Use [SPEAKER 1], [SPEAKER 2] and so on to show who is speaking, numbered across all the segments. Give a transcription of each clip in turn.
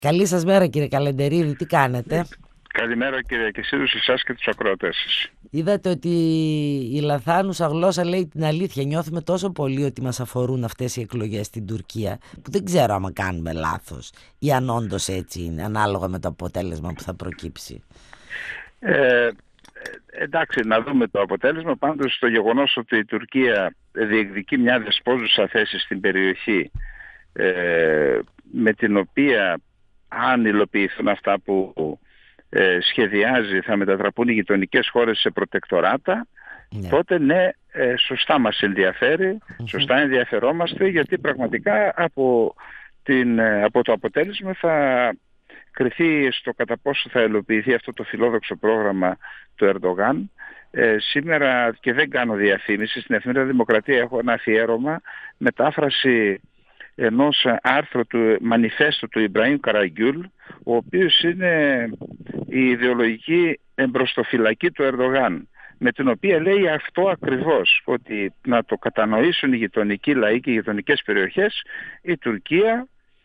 [SPEAKER 1] Καλή σας μέρα, κύριε Καλεντερίδη, τι κάνετε?
[SPEAKER 2] Καλημέρα, κύριε Κεσίδου, σε εσάς και τους ακροατές σας.
[SPEAKER 1] Είδατε ότι η λαθάνουσα γλώσσα λέει την αλήθεια. Νιώθουμε τόσο πολύ ότι μας αφορούν αυτές οι εκλογές στην Τουρκία, που δεν ξέρω άμα κάνουμε λάθος ή αν όντως έτσι είναι, ανάλογα με το αποτέλεσμα που θα προκύψει.
[SPEAKER 2] Εντάξει, να δούμε το αποτέλεσμα. Πάντως το γεγονός ότι η Τουρκία διεκδικεί μια δεσπόζουσα θέση στην περιοχή, με την οποία αν υλοποιηθούν αυτά που σχεδιάζει θα μετατραπούν οι γειτονικές χώρες σε προτεκτοράτα, τότε ναι, σωστά μας ενδιαφέρει, σωστά ενδιαφερόμαστε, γιατί πραγματικά από το αποτέλεσμα θα κριθεί στο κατά πόσο θα υλοποιηθεί αυτό το φιλόδοξο πρόγραμμα του Ερντογάν. Σήμερα, και δεν κάνω διαφήμιση, στην Εφημερίδα Δημοκρατία έχω ένα αφιέρωμα, μετάφραση ενός άρθρου του μανιφέστου του Ιμπραήμ Καραγιούλ, ο οποίος είναι η ιδεολογική εμπροστοφυλακή του Ερντογάν, με την οποία λέει αυτό ακριβώς, ότι να το κατανοήσουν οι γειτονικοί λαοί και οι γειτονικές περιοχές, η Τουρκία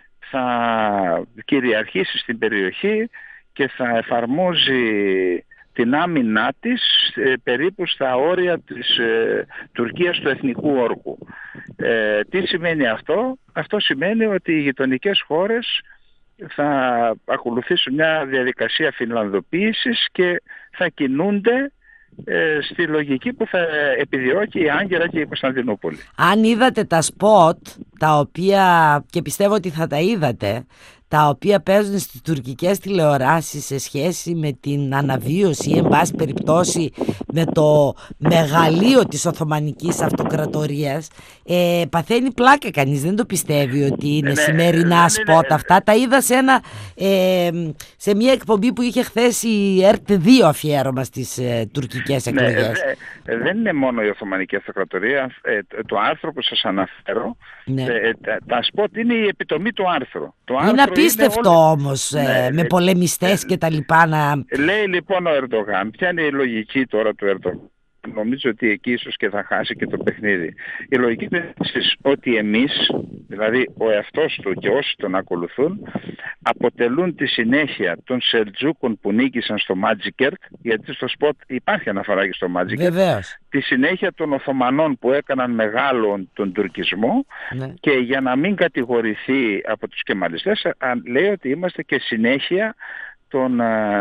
[SPEAKER 2] θα κυριαρχήσει στην περιοχή και θα εφαρμόζει την άμυνά της περίπου στα όρια της Τουρκίας του εθνικού όρκου. Τι σημαίνει αυτό? Αυτό σημαίνει ότι οι γειτονικές χώρες θα ακολουθήσουν μια διαδικασία φινλανδοποίησης και θα κινούνται στη λογική που θα επιδιώκει η Άγκυρα και η Κωνσταντινούπολη.
[SPEAKER 1] Αν είδατε τα σποτ, τα οποία, και πιστεύω ότι θα τα είδατε, τα οποία παίζουν στις τουρκικές τηλεοράσεις σε σχέση με την αναβίωση ή εν πάση περιπτώσει με το μεγαλείο της Οθωμανικής Αυτοκρατορίας, παθαίνει πλάκα, κανείς δεν το πιστεύει ότι είναι σημερινά σποτ αυτά. Τα είδα σε μια εκπομπή που είχε χθες η ΕΡΤ2 αφιέρωμα στις τουρκικές εκλογές.
[SPEAKER 2] Δεν είναι μόνο η Οθωμανική Αυτοκρατορία. Το άρθρο που σας αναφέρω, τα σποτ είναι η επιτομή του άρθρου.
[SPEAKER 1] Είναι απίστευτο όμως, με πολεμιστές και τα λοιπά
[SPEAKER 2] Λέει λοιπόν ο Ερντογάν, ποια είναι η λογική τώρα του Ερντογάν? Νομίζω ότι εκεί ίσως και θα χάσει και το παιχνίδι. Η λογική είναι ότι εμείς, δηλαδή ο εαυτός του και όσοι τον ακολουθούν, αποτελούν τη συνέχεια των Σελτζούκων που νίκησαν στο Μάτζικερτ, γιατί στο σποτ υπάρχει αναφορά και στο Μάτζικερτ, τη συνέχεια των Οθωμανών που έκαναν μεγάλο τον τουρκισμό, και για να μην κατηγορηθεί από τους κεμαλιστές, λέει ότι είμαστε και συνέχεια των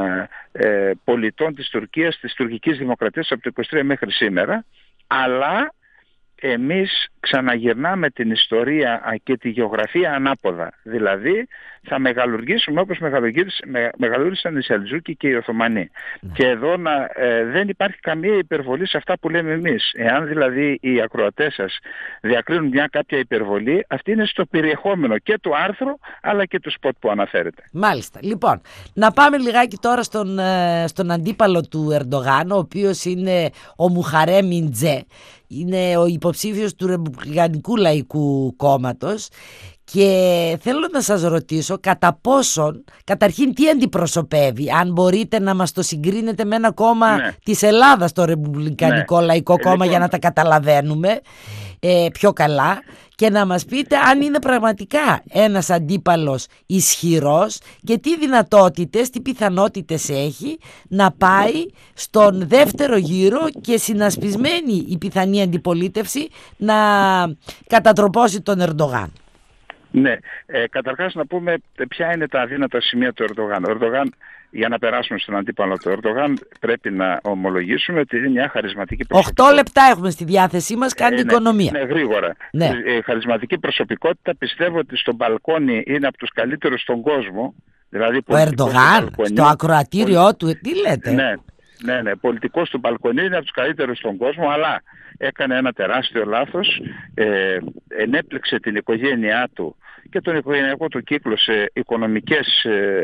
[SPEAKER 2] πολιτών της Τουρκίας, της τουρκικής δημοκρατίας από το 23 μέχρι σήμερα, αλλά εμείς ξαναγυρνάμε την ιστορία και τη γεωγραφία ανάποδα. Δηλαδή θα μεγαλουργήσουμε όπως μεγαλούργησαν οι Σελτζούκοι και οι Οθωμανοί. Και εδώ δεν υπάρχει καμία υπερβολή σε αυτά που λέμε εμείς. Εάν δηλαδή οι ακροατές σας διακρίνουν μια κάποια υπερβολή, αυτή είναι στο περιεχόμενο και του άρθρου αλλά και του σποτ που αναφέρεται.
[SPEAKER 1] Μάλιστα. Λοιπόν, να πάμε λιγάκι τώρα στον αντίπαλο του Ερντογάν, ο οποίος είναι ο Μουχαρέμ Ιντζέ. Είναι ο υποψήφιος του Ρεπουμπλικανικού Λαϊκού Κόμματος, και θέλω να σας ρωτήσω κατά πόσον, καταρχήν τι αντιπροσωπεύει, αν μπορείτε να μας το συγκρίνετε με ένα κόμμα της Ελλάδας, το Ρεπουμπλικανικό Λαϊκό Κόμμα, για να τα καταλαβαίνουμε πιο καλά, και να μας πείτε αν είναι πραγματικά ένας αντίπαλος ισχυρός και τι δυνατότητες, τι πιθανότητες έχει να πάει στον δεύτερο γύρο και συνασπισμένη η πιθανή αντιπολίτευση να κατατροπώσει τον Ερντογάν.
[SPEAKER 2] Ναι, καταρχάς να πούμε ποια είναι τα αδύνατα σημεία του Ερντογάν. Ο Ερντογάν, για να περάσουμε στον αντίπαλο του Ερντογάν, πρέπει να ομολογήσουμε ότι είναι μια χαρισματική προσωπικότητα.
[SPEAKER 1] 8 λεπτά έχουμε στη διάθεσή μας, κάνει οικονομία.
[SPEAKER 2] Ναι, γρήγορα. Χαρισματική προσωπικότητα, πιστεύω ότι στο μπαλκόνι είναι από τους καλύτερους στον κόσμο. Δηλαδή,
[SPEAKER 1] ο Ερντογάν, στο ακροατήριό του, τι λέτε?
[SPEAKER 2] Ναι, πολιτικός του μπαλκονί είναι από τους καλύτερους στον κόσμο, αλλά έκανε ένα τεράστιο λάθος, ενέπλεξε την οικογένειά του και τον οικογενειακό του κύκλο σε οικονομικές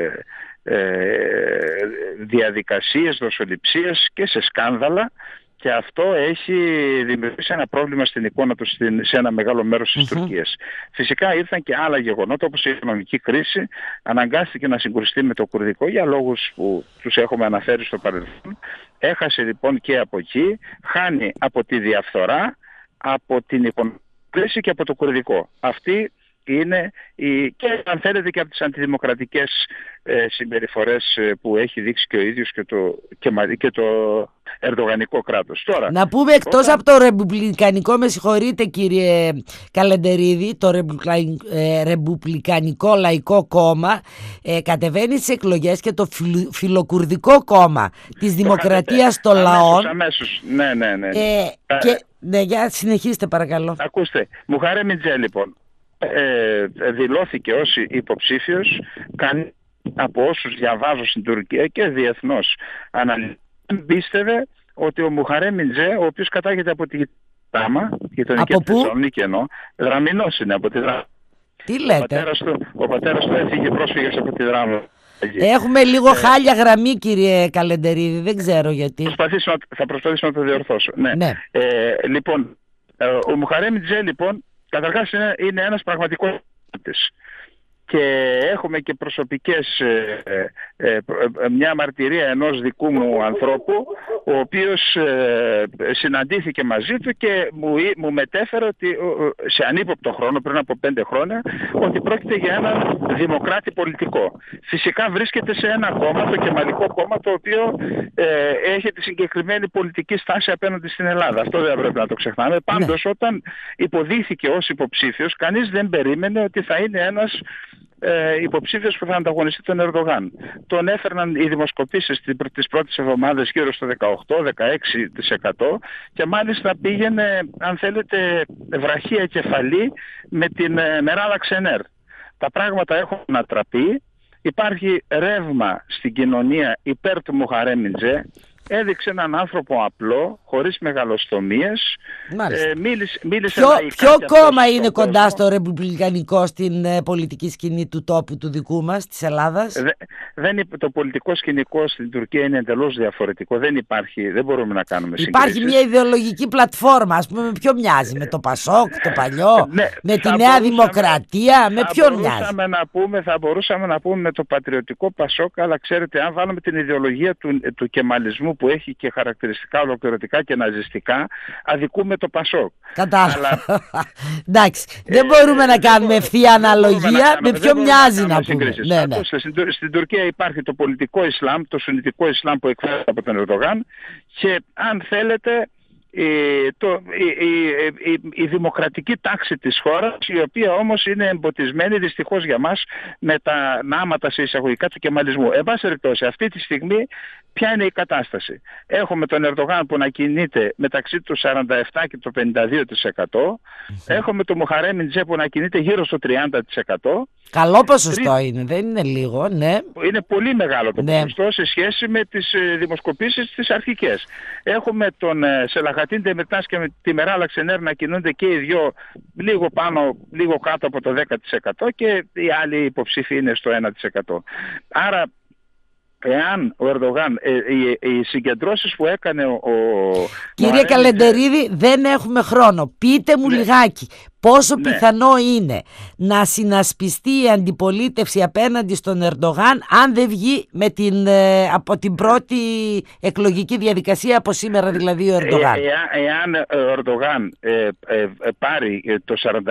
[SPEAKER 2] διαδικασίες δοσοληψίας και σε σκάνδαλα, και αυτό έχει δημιουργήσει ένα πρόβλημα στην εικόνα του σε ένα μεγάλο μέρος της Τουρκίας. Φυσικά ήρθαν και άλλα γεγονότα, όπως η οικονομική κρίση, αναγκάστηκε να συγκρουστεί με το κουρδικό για λόγους που τους έχουμε αναφέρει στο παρελθόν. Έχασε λοιπόν και από εκεί, χάνει από τη διαφθορά, από την οικονομική κρίση και από το κουρδικό. Αυτή είναι και αν θέλετε και από τις αντιδημοκρατικές συμπεριφορές που έχει δείξει και ο ίδιος και το ερντογανικό κράτος. Τώρα,
[SPEAKER 1] να πούμε εκτός από το ρεπουμπλικανικό, με συγχωρείτε κύριε Καλεντερίδη, το ρεπουμπλικανικό λαϊκό κόμμα κατεβαίνει στις εκλογές και το φιλοκουρδικό κόμμα της Δημοκρατίας των Λαών.
[SPEAKER 2] Αμέσως. Ναι.
[SPEAKER 1] Ναι, για συνεχίστε παρακαλώ.
[SPEAKER 2] Ακούστε, Μουχαρέμ Ιντζέ λοιπόν δηλώθηκε ως υποψήφιος. Από όσους διαβάζω στην Τουρκία και διεθνώς αναλυτές, πίστευε ότι ο Μουχαρέμ Ιντζέ, ο οποίος κατάγεται από τη γειτονική Θεσσαλονίκη, Δραμηνός είναι από τη Δράμα.
[SPEAKER 1] Τι λέτε?
[SPEAKER 2] Ο πατέρας του έφυγε πρόσφυγας από τη Δράμα.
[SPEAKER 1] Έχουμε λίγο χάλια γραμμή κύριε Καλεντερίδη, δεν ξέρω γιατί.
[SPEAKER 2] Θα προσπαθήσω να το διορθώσω. Ναι. Λοιπόν, ο Μουχαρέμ Ιντζέ λοιπόν καταρχάς είναι ένας πραγματικός της. Και έχουμε και προσωπικές, μια μαρτυρία ενός δικού μου ανθρώπου, ο οποίος συναντήθηκε μαζί του και μου μετέφερε ότι σε ανύποπτο χρόνο, πριν από 5 χρόνια, ότι πρόκειται για ένα δημοκράτη πολιτικό. Φυσικά βρίσκεται σε ένα κόμμα, το Κεμαλικό κόμμα, το οποίο έχει τη συγκεκριμένη πολιτική στάση απέναντι στην Ελλάδα. Αυτό δεν πρέπει να το ξεχνάμε. Πάντως, όταν υποδείχθηκε ως υποψήφιος, κανείς δεν περίμενε ότι θα είναι ένας υποψήφιος που θα ανταγωνιστεί τον Ερντογάν. Τον έφερναν οι δημοσκοπήσεις τις πρώτες εβδομάδες γύρω στο 18-16% και μάλιστα πήγαινε, αν θέλετε, βραχία κεφαλή με την Μεράλα Ξενέρ. Τα πράγματα έχουν ανατραπεί, υπάρχει ρεύμα στην κοινωνία υπέρ του Μουχαρέμ Ιντζέ. Έδειξε έναν άνθρωπο απλό, χωρίς μεγαλοστομίες. Μίλησε
[SPEAKER 1] ποιο κόμμα είναι κοντά στο ρεπουμπλικανικό στην πολιτική σκηνή του τόπου του δικού μας, της Ελλάδας?
[SPEAKER 2] Το πολιτικό σκηνικό στην Τουρκία είναι εντελώς διαφορετικό. Δεν μπορούμε να κάνουμε συγκρίσεις.
[SPEAKER 1] Υπάρχει μια ιδεολογική πλατφόρμα, ας πούμε, με ποιο μοιάζει? Με το Πασόκ, το παλιό, με τη Νέα Δημοκρατία, με ποιο μοιάζει?
[SPEAKER 2] Θα μπορούσαμε να πούμε με το πατριωτικό Πασόκ, αλλά ξέρετε, αν βάλουμε την ιδεολογία του κεμαλισμού που έχει και χαρακτηριστικά ολοκληρωτικά και ναζιστικά, αδικούμε το Πασόκ.
[SPEAKER 1] Κατάλαβα. Εντάξει, δεν μπορούμε να κάνουμε ευθεία αναλογία με ποιο μοιάζει να πούμε.
[SPEAKER 2] Στην Τουρκία υπάρχει το πολιτικό Ισλάμ, το σουννιτικό Ισλάμ που εκφράζεται από τον Ερντογάν και αν θέλετε η δημοκρατική τάξη της χώρας, η οποία όμως είναι εμποτισμένη δυστυχώς για μας με τα νάματα σε εισαγωγικά του κεμαλισμού. Εν πάση περιπτώσει, αυτή τη στιγμή ποια είναι η κατάσταση? Έχουμε τον Ερντογάν που να κινείται μεταξύ του 47% και το 52%. Έχουμε τον Μουχαρέμ Ιντζέ που να κινείται γύρω στο 30%.
[SPEAKER 1] Καλό ποσοστό είναι, δεν είναι λίγο, ναι.
[SPEAKER 2] Είναι πολύ μεγάλο το ποσοστό σε σχέση με τις δημοσκοπήσεις τις αρχικές. Έχουμε τον Σελαχατίν Ντεμιρτάς και τη Μεράλα Ξενέρ να κινούνται και οι δυο λίγο πάνω, λίγο κάτω από το 10% και οι άλλοι υποψήφοι είναι στο 1%. Άρα, εάν ο Ερντογάν, οι συγκεντρώσεις που έκανε ο...
[SPEAKER 1] Κύριε Καλεντερίδη, δεν έχουμε χρόνο. Πείτε μου λιγάκι, πόσο πιθανό είναι να συνασπιστεί η αντιπολίτευση απέναντι στον Ερντογάν αν δεν βγει από την πρώτη εκλογική διαδικασία, από σήμερα δηλαδή ο Ερντογάν?
[SPEAKER 2] Εάν ο Ερντογάν πάρει το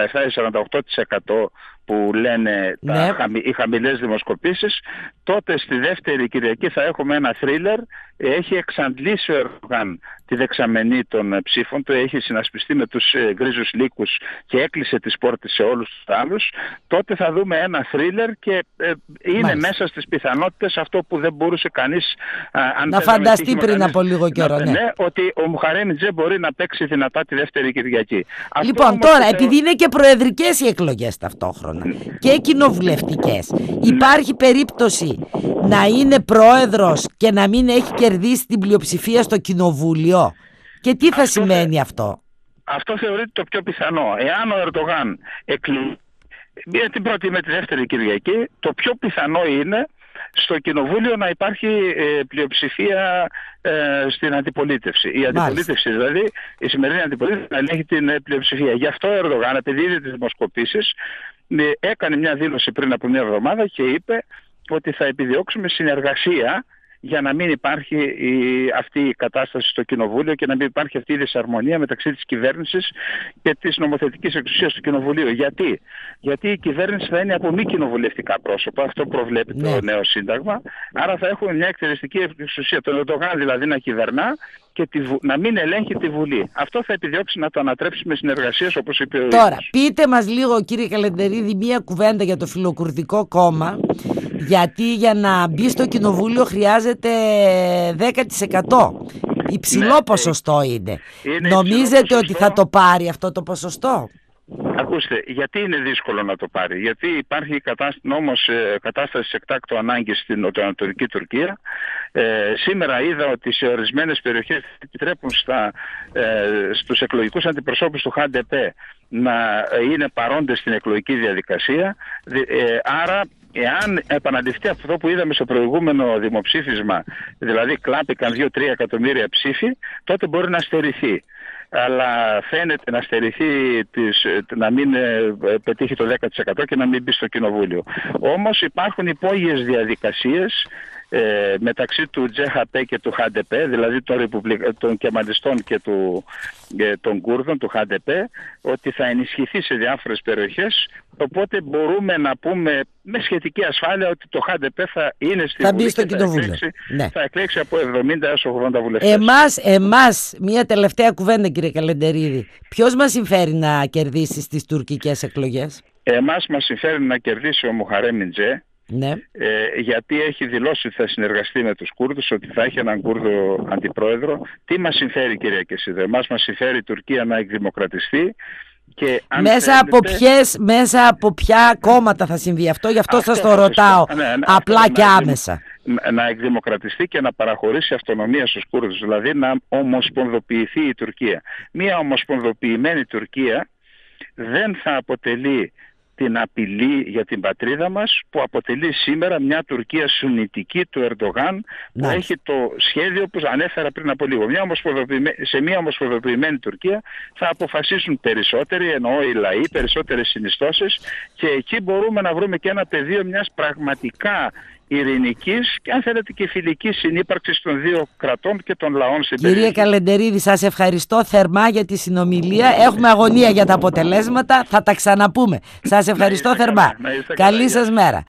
[SPEAKER 2] 47-48% που λένε οι χαμηλές δημοσκοπήσεις, τότε στη δεύτερη Κυριακή θα έχουμε ένα θρίλερ. Έχει εξαντλήσει ο Ερντογάν τη δεξαμενή των ψήφων του, έχει συνασπιστεί με τους γκρίζους λύκους και έκλεισε τις πόρτες σε όλους τους άλλους. Τότε θα δούμε ένα θρίλερ και είναι μέσα στις πιθανότητες αυτό που δεν μπορούσε κανείς
[SPEAKER 1] να φανταστεί πριν από λίγο καιρό.
[SPEAKER 2] Ότι ο Μουχαρέμ Ιντζέ μπορεί να παίξει δυνατά τη δεύτερη Κυριακή.
[SPEAKER 1] Λοιπόν, τώρα, επειδή είναι και προεδρικές οι εκλογές ταυτόχρονα και κοινοβουλευτικές, υπάρχει περίπτωση να είναι πρόεδρος και να μην έχει κερδίσει την πλειοψηφία στο κοινοβούλιο? Και τι θα σημαίνει αυτό?
[SPEAKER 2] Αυτό θεωρείται το πιο πιθανό. Εάν ο Ερντογάν εκλεγεί την πρώτη με τη δεύτερη Κυριακή, το πιο πιθανό είναι στο κοινοβούλιο να υπάρχει πλειοψηφία στην αντιπολίτευση. Η αντιπολίτευση δηλαδή, η σημερινή αντιπολίτευση να ελέγχει την πλειοψηφία. Γι' αυτό ο Ερντογάν, επειδή είδε τις δημοσκοπήσεις, έκανε μια δήλωση πριν από μια εβδομάδα και είπε ότι θα επιδιώξουμε συνεργασία για να μην υπάρχει αυτή η κατάσταση στο Κοινοβούλιο και να μην υπάρχει αυτή η δυσαρμονία μεταξύ της κυβέρνησης και της νομοθετικής εξουσίας του Κοινοβουλίου. Γιατί η κυβέρνηση θα είναι από μη κοινοβουλευτικά πρόσωπα, αυτό προβλέπει το νέο Σύνταγμα, άρα θα έχουμε μια εκτελεστική εξουσία, τον Ερντογάν δηλαδή να κυβερνά και να μην ελέγχει τη Βουλή. Αυτό θα επιδιώξει να το ανατρέψει με συνεργασίες, όπως είπε ο
[SPEAKER 1] Τώρα,
[SPEAKER 2] ίδιος.
[SPEAKER 1] πείτε μας λίγο, κύριε Καλεντερίδη, μία κουβέντα για το Φιλοκουρδικό κόμμα, γιατί για να μπει στο Κοινοβούλιο χρειάζεται 10%. Υψηλό ποσοστό είναι. Νομίζετε ότι θα το πάρει αυτό το ποσοστό?
[SPEAKER 2] Ακούστε, γιατί είναι δύσκολο να το πάρει? Γιατί υπάρχει κατάσταση εκτάκτου ανάγκης στην νοτιοανατολική Τουρκία. Σήμερα είδα ότι σε ορισμένες περιοχές επιτρέπουν στους εκλογικούς αντιπροσώπους του ΧΑΝΤΕΠΕ να είναι παρόντες στην εκλογική διαδικασία. Άρα, εάν επαναληφθεί αυτό που είδαμε στο προηγούμενο δημοψήφισμα, δηλαδή κλάπηκαν 2-3 εκατομμύρια ψήφοι, τότε μπορεί να στερηθεί. Αλλά φαίνεται να στερηθεί, να μην πετύχει το 10% και να μην μπει στο Κοινοβούλιο. Όμως υπάρχουν υπόγειες διαδικασίες μεταξύ του JHP και του HDP, δηλαδή των κεμαλιστών και των Κούρδων, του HDP, ότι θα ενισχυθεί σε διάφορες περιοχές, οπότε μπορούμε να πούμε με σχετική ασφάλεια ότι το HDP θα είναι στη Βουλή
[SPEAKER 1] στο
[SPEAKER 2] και θα εκλέξει από 70 έως 80 βουλευτές.
[SPEAKER 1] Εμάς, μια τελευταία κουβέντα, κύριε Καλεντερίδη, ποιος μας συμφέρει να κερδίσει στις τουρκικές εκλογές?
[SPEAKER 2] Εμάς μας συμφέρει να κερδίσει ο Μουχαρέμ Ιντζέ, γιατί έχει δηλώσει ότι θα συνεργαστεί με τους Κούρδους, ότι θα έχει έναν Κούρδο αντιπρόεδρο. Τι μας συμφέρει, κυρία Κεσίδε? Εμάς μας συμφέρει η Τουρκία να εκδημοκρατιστεί. Και
[SPEAKER 1] μέσα από ποια κόμματα θα συμβεί αυτό? Γι' αυτό σας το ρωτάω απλά και άμεσα.
[SPEAKER 2] Να εκδημοκρατιστεί και να παραχωρήσει αυτονομία στους Κούρδους, δηλαδή να ομοσπονδοποιηθεί η Τουρκία. Μία ομοσπονδοποιημένη Τουρκία δεν θα αποτελεί την απειλή για την πατρίδα μας που αποτελεί σήμερα μια Τουρκία σουννιτική του Ερντογάν, που έχει το σχέδιο που ανέφερα πριν από λίγο. Σε μια ομοσπονδοποιημένη Τουρκία θα αποφασίσουν περισσότεροι, εννοώ οι λαοί, περισσότερες συνιστώσεις, και εκεί μπορούμε να βρούμε και ένα πεδίο μιας πραγματικά ειρηνικής και αν θέλετε και φιλικής συνύπαρξης των δύο κρατών και των λαών στην περιοχή.
[SPEAKER 1] Κύριε Καλεντερίδη, σας ευχαριστώ θερμά για τη συνομιλία. Έχουμε αγωνία για τα αποτελέσματα. Θα τα ξαναπούμε. Σας ευχαριστώ θερμά. Καλή σας μέρα.